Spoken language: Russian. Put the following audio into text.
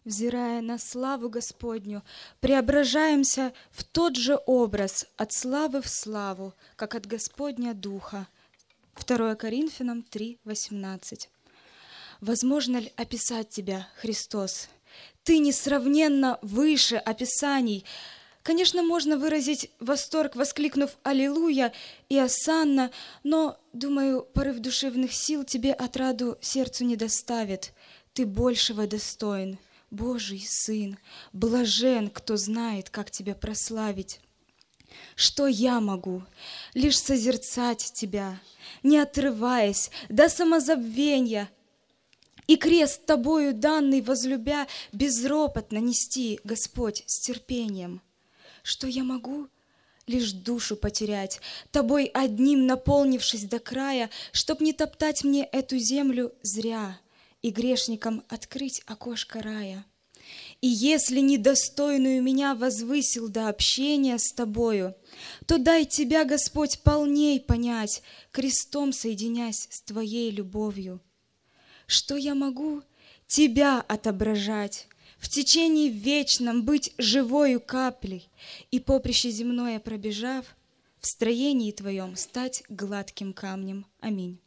Взирая на славу Господню, преображаемся в тот же образ от славы в славу, как от Господня Духа. 2 Коринфянам 3:18. Возможно ли описать Тебя, Христос? Ты несравненно выше описаний. Конечно, можно выразить восторг, воскликнув «Аллилуйя» и «Осанна», но, думаю, порыв душевных сил тебе отраду сердцу не доставит. Ты большего достоин, Божий Сын, блажен, кто знает, как Тебя прославить. Что я могу? Лишь созерцать Тебя, не отрываясь, до самозабвения, и крест Тобою данный возлюбя безропотно нести, Господь, с терпением. Что я могу? Лишь душу потерять, Тобой одним наполнившись до края, чтоб не топтать мне эту землю зря и грешникам открыть окошко рая. И если недостойную меня возвысил до общения с Тобою, то дай Тебя, Господь, полней понять, крестом соединясь с Твоей любовью. Что я могу? Тебя отображать, в течении вечном быть живою каплей и поприще земное пробежав, в строении Твоем стать гладким камнем. Аминь.